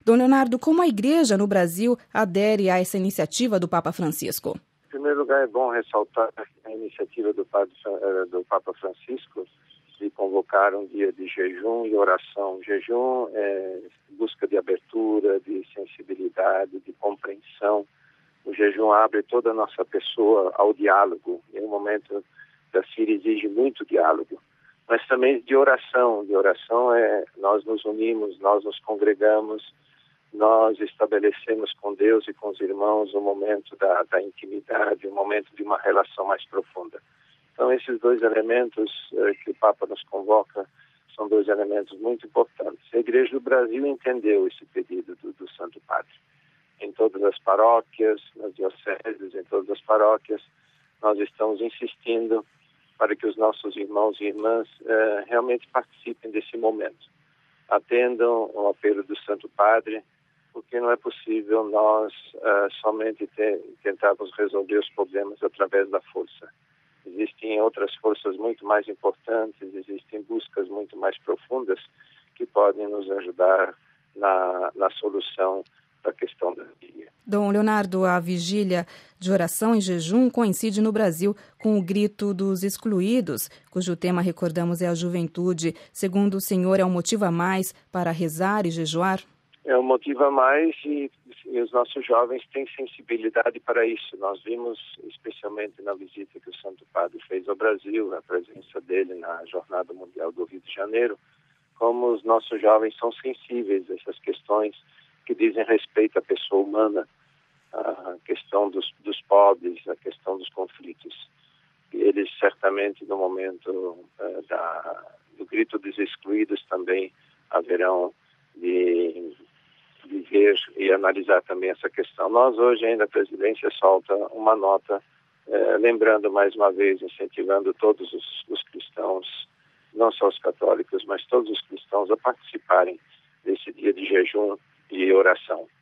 Dom Leonardo, como a Igreja no Brasil adere a essa iniciativa do Papa Francisco? Em primeiro lugar, é bom ressaltar a iniciativa do Papa Francisco de convocar um dia de jejum e oração. Jejum é busca de abertura, de sensibilidade, de compreensão. O jejum abre toda a nossa pessoa ao diálogo. Em um momento da Síria exige muito diálogo, mas também de oração. De oração é nós nos unimos, nós nos congregamos, nós estabelecemos com Deus e com os irmãos um momento da intimidade, um momento de uma relação mais profunda. Então, esses dois elementos que o Papa nos convoca são dois elementos muito importantes. A Igreja do Brasil entendeu esse pedido do Santo Padre. Em todas as paróquias, nas dioceses, em todas as paróquias, nós estamos insistindo para que os nossos irmãos e irmãs realmente participem desse momento. Atendam ao apelo do Santo Padre, porque não é possível nós somente tentarmos resolver os problemas através da força. Existem outras forças muito mais importantes, existem buscas muito mais profundas que podem nos ajudar na solução da questão da vida. Dom Leonardo, a vigília de oração e jejum coincide no Brasil com o Grito dos Excluídos, cujo tema, recordamos, é a juventude. Segundo o senhor, é um motivo a mais para rezar e jejuar? É um motivo a mais e os nossos jovens têm sensibilidade para isso. Nós vimos, especialmente na visita que o Santo Padre fez ao Brasil, a presença dele na Jornada Mundial do Rio de Janeiro, como os nossos jovens são sensíveis a essas questões que dizem respeito à pessoa humana, a questão dos pobres, a questão dos conflitos. E eles certamente, no momento do Grito dos Excluídos, também haverão de ver e analisar também essa questão. Nós hoje ainda a presidência solta uma nota lembrando mais uma vez, incentivando todos os cristãos, não só os católicos, mas todos os cristãos a participarem desse dia de jejum e oração.